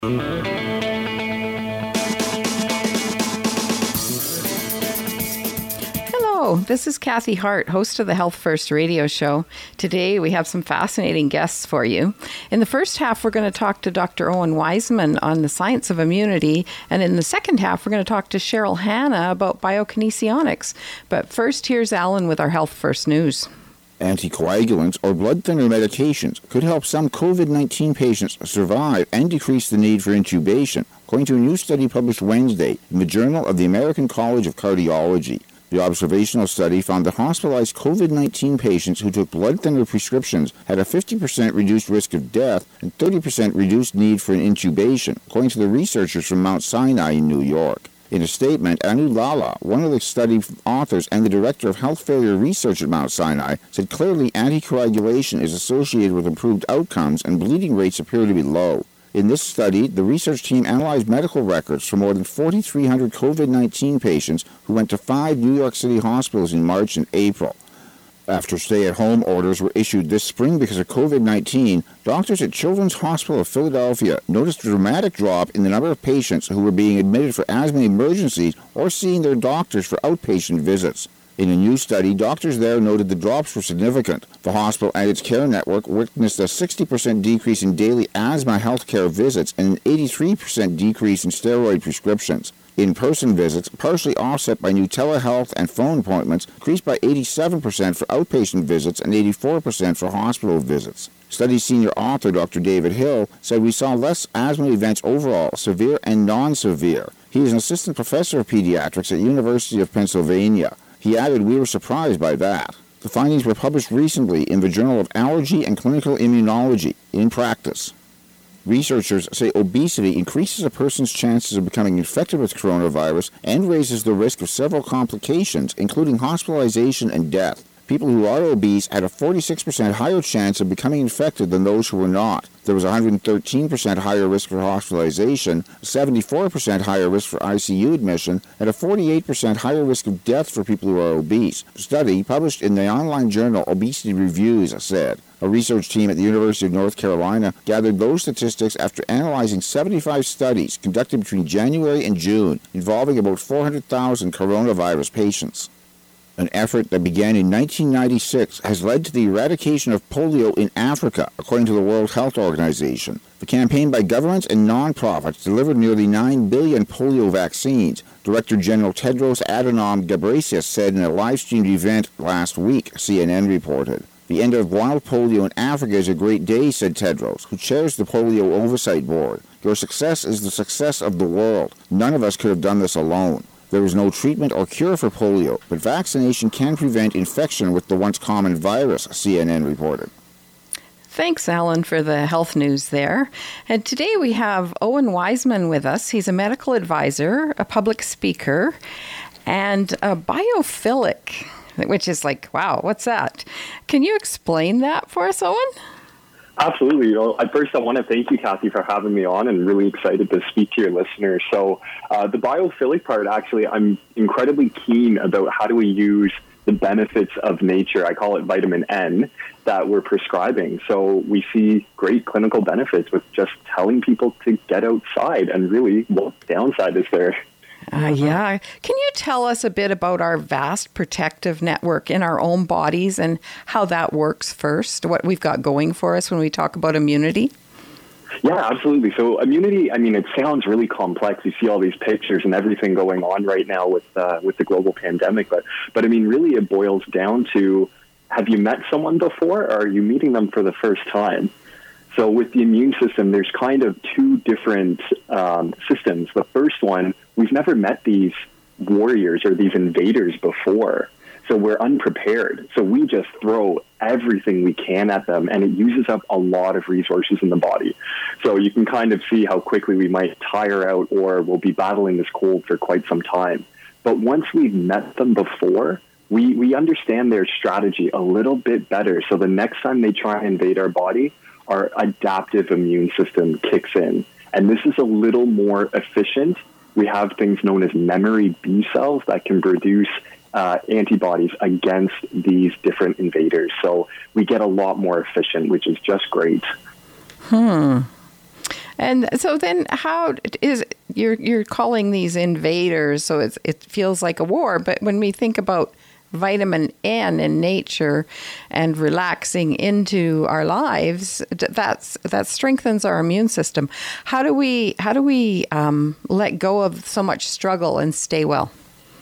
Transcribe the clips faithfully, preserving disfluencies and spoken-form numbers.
Hello, this is Kathy Hart, host of the Health First radio show. Today we have some fascinating guests for you. In the first half, we're going to talk to Doctor Owen Wiseman on the science of immunity, and in the second half, we're going to talk to Cheryl Hanna about biokinesionics. But first, here's Alan with our Health First news. Anticoagulants or blood thinner medications could help some COVID nineteen patients survive and decrease the need for intubation, according to a new study published Wednesday in the Journal of the American College of Cardiology. The observational study found that hospitalized COVID nineteen patients who took blood thinner prescriptions had a fifty percent reduced risk of death and thirty percent reduced need for an intubation, according to the researchers from Mount Sinai in New York. In a statement, Anu Lala, one of the study authors and the director of health failure research at Mount Sinai, said clearly anticoagulation is associated with improved outcomes and bleeding rates appear to be low. In this study, the research team analyzed medical records for more than four thousand three hundred COVID nineteen patients who went to five New York City hospitals in March and April. After stay-at-home orders were issued this spring because of COVID nineteen, doctors at Children's Hospital of Philadelphia noticed a dramatic drop in the number of patients who were being admitted for asthma emergencies or seeing their doctors for outpatient visits. In a new study, doctors there noted the drops were significant. The hospital and its care network witnessed a sixty percent decrease in daily asthma healthcare visits and an eighty-three percent decrease in steroid prescriptions. In-person visits, partially offset by new telehealth and phone appointments, increased by eighty-seven percent for outpatient visits and eighty-four percent for hospital visits. Study's senior author, Doctor David Hill, said we saw less asthma events overall, severe and non-severe. He is an assistant professor of pediatrics at University of Pennsylvania. He added, "We were surprised by that." The findings were published recently in the Journal of Allergy and Clinical Immunology in Practice. Researchers say obesity increases a person's chances of becoming infected with coronavirus and raises the risk of several complications, including hospitalization and death. People who are obese had a forty-six percent higher chance of becoming infected than those who were not. There was a one hundred thirteen percent higher risk for hospitalization, a seventy-four percent higher risk for I C U admission, and a forty-eight percent higher risk of death for people who are obese. The study, published in the online journal Obesity Reviews, said. A research team at the University of North Carolina gathered those statistics after analyzing seventy-five studies conducted between January and June involving about four hundred thousand coronavirus patients. An effort that began in nineteen ninety-six has led to the eradication of polio in Africa, according to the World Health Organization. The campaign by governments and nonprofits delivered nearly nine billion polio vaccines, Director General Tedros Adhanom Ghebreyesus said in a live-streamed event last week, C N N reported. The end of wild polio in Africa is a great day, said Tedros, who chairs the Polio Oversight Board. Your success is the success of the world. None of us could have done this alone. There is no treatment or cure for polio, but vaccination can prevent infection with the once common virus, C N N reported. Thanks, Alan, for the health news there. And today we have Owen Wiseman with us. He's a medical advisor, a public speaker, and a biophilic, which is like, wow, what's that? Can you explain that for us, Owen? Absolutely. You know, at first, I want to thank you, Kathy, for having me on, and really excited to speak to your listeners. So uh, the biophilic part, actually, I'm incredibly keen about how do we use the benefits of nature. I call it vitamin N that we're prescribing. So we see great clinical benefits with just telling people to get outside, and really, what downside is there? Uh, yeah. Can you tell us a bit about our vast protective network in our own bodies and how that works first, what we've got going for us when we talk about immunity? Yeah, absolutely. So immunity, I mean, it sounds really complex. You see all these pictures and everything going on right now with uh, with the global pandemic. But, but I mean, really it boils down to, have you met someone before, or are you meeting them for the first time? So with the immune system, there's kind of two different um, systems. The first one, we've never met these warriors or these invaders before. So we're unprepared. So we just throw everything we can at them, and it uses up a lot of resources in the body. So you can kind of see how quickly we might tire out, or we'll be battling this cold for quite some time. But once we've met them before, we, we understand their strategy a little bit better. So the next time they try and invade our body, our adaptive immune system kicks in. And this is a little more efficient. We have things known as memory B cells that can produce uh, antibodies against these different invaders. So we get a lot more efficient, which is just great. Hmm. And so then how is you're you're calling these invaders, so it's, it feels like a war, but when we think about vitamin N in nature and relaxing into our lives, that's that strengthens our immune system. How do we how do we um, let go of so much struggle and stay well?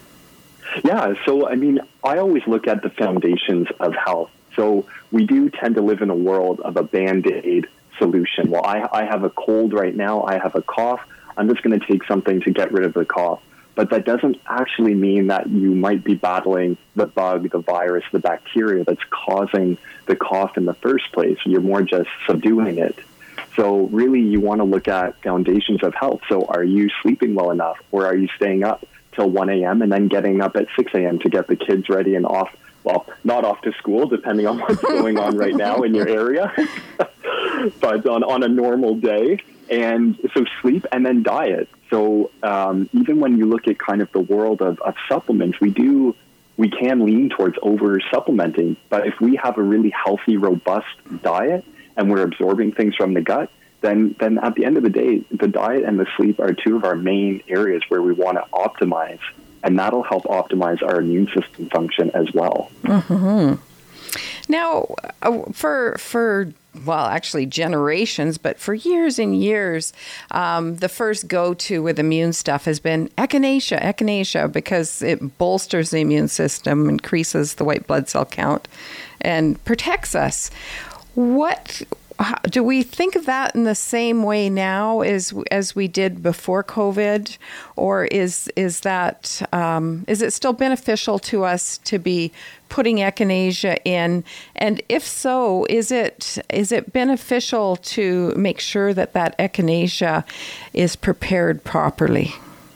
Yeah, so I mean, I always look at the foundations of health. So we do tend to live in a world of a Band-Aid solution. Well, I, I have a cold right now, I have a cough, I'm just going to take something to get rid of the cough. But that doesn't actually mean that you might be battling the bug, the virus, the bacteria that's causing the cough in the first place. You're more just subduing it. So really, you want to look at foundations of health. So are you sleeping well enough, or are you staying up till one a.m. and then getting up at six a.m. to get the kids ready and off, well, not off to school, depending on what's going on right now in your area, but on, on a normal day. And so sleep and then diet. So um, even when you look at kind of the world of, of supplements, we do, we can lean towards over supplementing. But if we have a really healthy, robust diet and we're absorbing things from the gut, then then at the end of the day, the diet and the sleep are two of our main areas where we want to optimize. And that'll help optimize our immune system function as well. Mm-hmm. Now, uh, for for well, actually generations, but for years and years, um, the first go-to with immune stuff has been echinacea, echinacea, because it bolsters the immune system, increases the white blood cell count, and protects us. What how, do we think of that in the same way now as as we did before COVID, or is is that um, is it still beneficial to us to be putting echinacea in? And if so, is it is it beneficial to make sure that that echinacea is prepared properly?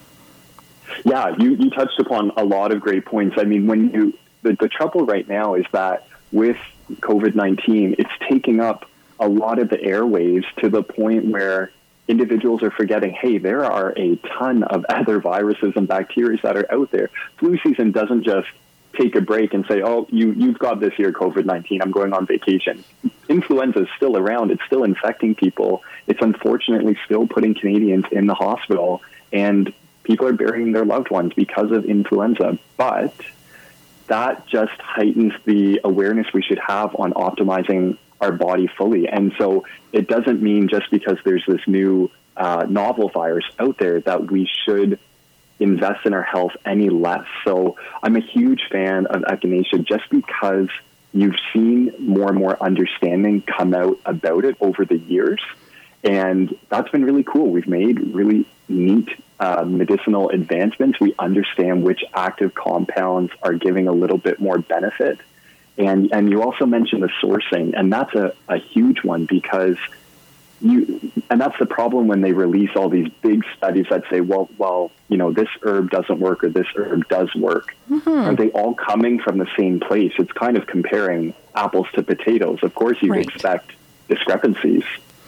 Yeah, you, you touched upon a lot of great points. I mean, when you the, the trouble right now is that with COVID nineteen, it's taking up a lot of the airwaves to the point where individuals are forgetting, hey, there are a ton of other viruses and bacteria that are out there. Flu season doesn't just take a break and say, oh, you, you've got this year, COVID nineteen, I'm going on vacation. Influenza is still around. It's still infecting people. It's unfortunately still putting Canadians in the hospital, and people are burying their loved ones because of influenza. But that just heightens the awareness we should have on optimizing our body fully. And so it doesn't mean just because there's this new uh, novel virus out there that we should invest in our health any less. So I'm a huge fan of echinacea just because you've seen more and more understanding come out about it over the years. And that's been really cool. We've made really neat uh, medicinal advancements. We understand which active compounds are giving a little bit more benefit. And and you also mentioned the sourcing, and that's a, a huge one because you, and that's the problem when they release all these big studies that say, well, well, you know, this herb doesn't work or this herb does work. Mm-hmm. Are they all coming from the same place? It's kind of comparing apples to potatoes. Of course, you right. expect discrepancies.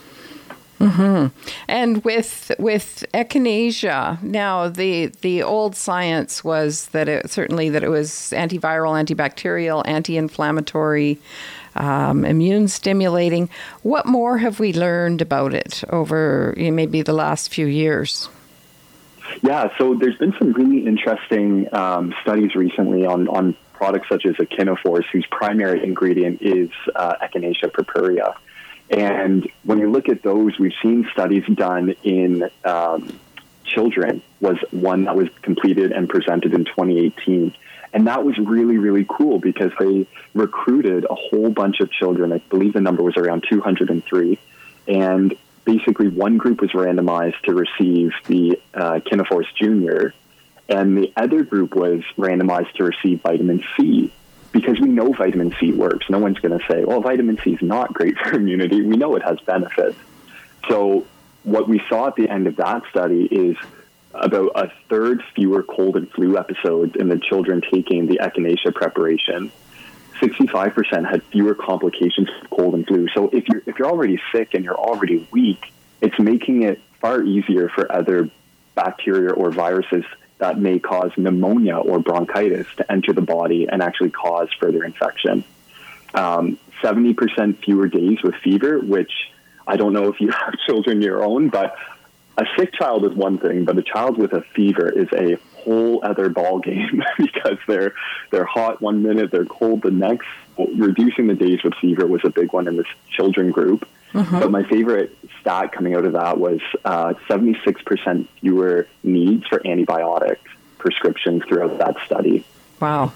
Mm-hmm. And with with echinacea, now the the old science was that it certainly that it was antiviral, antibacterial, anti-inflammatory, um, immune stimulating. What more have we learned about it over you know, maybe the last few years? Yeah, so there's been some really interesting um, studies recently on on products such as Echinoforce, whose primary ingredient is uh, Echinacea purpurea. And when you look at those, we've seen studies done in um, children, was one that was completed and presented in twenty eighteen. And that was really, really cool because they recruited a whole bunch of children. I believe the number was around two hundred three. And basically one group was randomized to receive the uh, Echinoforce Junior, and the other group was randomized to receive vitamin C. Because we know vitamin C works. No one's going to say, well, vitamin C is not great for immunity. We know it has benefits. So what we saw at the end of that study is about a third fewer cold and flu episodes in the children taking the Echinacea preparation. sixty-five percent had fewer complications of cold and flu. So if you're, if you're already sick and you're already weak, it's making it far easier for other bacteria or viruses that may cause pneumonia or bronchitis to enter the body and actually cause further infection. Um, seventy percent fewer days with fever, which I don't know if you have children of your own, but a sick child is one thing, but a child with a fever is a whole other ball game because they're they're hot one minute, they're cold the next. Reducing the days with fever was a big one in this children group. Mm-hmm. But my favorite stat coming out of that was uh, seventy-six percent fewer needs for antibiotic prescriptions throughout that study. Wow.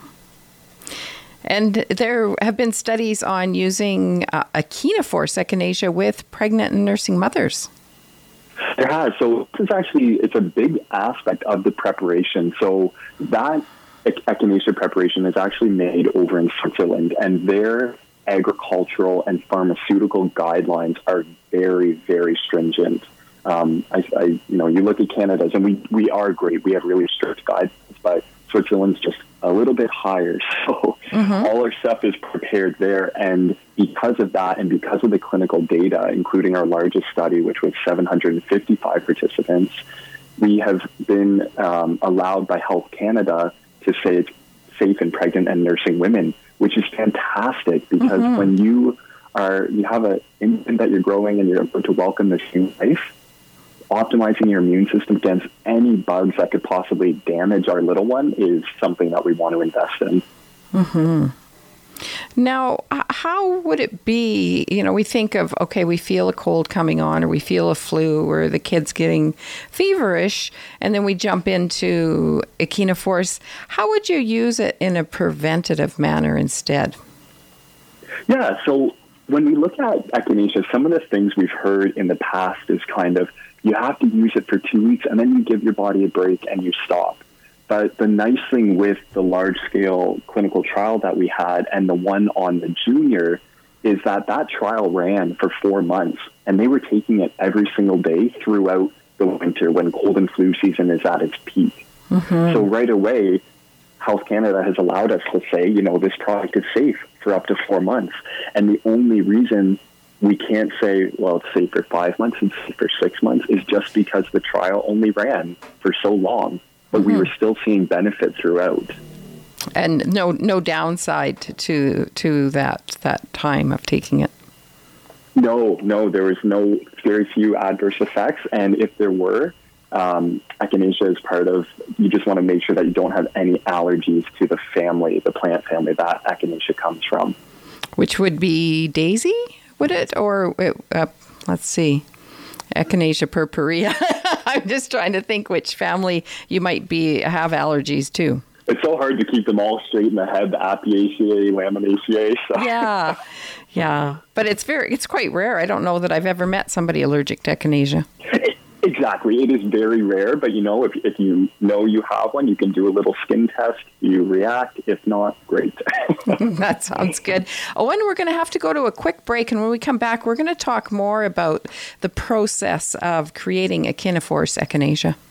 And there have been studies on using uh, Echinaforce echinacea with pregnant and nursing mothers. There has. So this is actually, it's a big aspect of the preparation. So that echinacea preparation is actually made over in Switzerland, and their agricultural and pharmaceutical guidelines are very, very stringent. Um, I, I, you know, you look at Canada's, and we, we are great. We have really strict guidelines, but Switzerland's just a little bit higher. So mm-hmm. all our stuff is prepared there. And because of that, and because of the clinical data, including our largest study, which was seven hundred fifty-five participants, we have been um, allowed by Health Canada to say it's safe in pregnant and nursing women, which is fantastic because mm-hmm. when you are, you have an infant that you're growing and you're able to welcome this new life, optimizing your immune system against any bugs that could possibly damage our little one is something that we want to invest in. Mm-hmm. Now, how would it be, you know, we think of, okay, we feel a cold coming on, or we feel a flu, or the kid's getting feverish, and then we jump into Echinaforce. How would you use it in a preventative manner instead? Yeah, so when we look at echinacea, some of the things we've heard in the past is kind of, you have to use it for two weeks, and then you give your body a break and you stop. But the nice thing with the large-scale clinical trial that we had and the one on the junior is that that trial ran for four months, and they were taking it every single day throughout the winter when cold and flu season is at its peak. Mm-hmm. So right away, Health Canada has allowed us to say, you know, this product is safe for up to four months. And the only reason we can't say, well, it's safe for five months and safe for six months is just because the trial only ran for so long. But mm-hmm. we were still seeing benefit throughout, and no no downside to to that that time of taking it. No, no, there was no very few adverse effects, and if there were, um, echinacea is part of. You just want to make sure that you don't have any allergies to the family, the plant family that echinacea comes from, which would be daisy, would it, or uh, let's see. Echinacea purpurea. I'm just trying to think which family you might be have allergies to. It's so hard to keep them all straight in the head, the Apiaceae, Laminaceae. So. Yeah, yeah. But it's very, it's quite rare. I don't know that I've ever met somebody allergic to echinacea. Exactly. It is very rare, but you know, if, if you know you have one, you can do a little skin test. You react. If not, great. That sounds good. Owen, we're going to have to go to a quick break, and when we come back, we're going to talk more about the process of creating Echinaforce echinacea.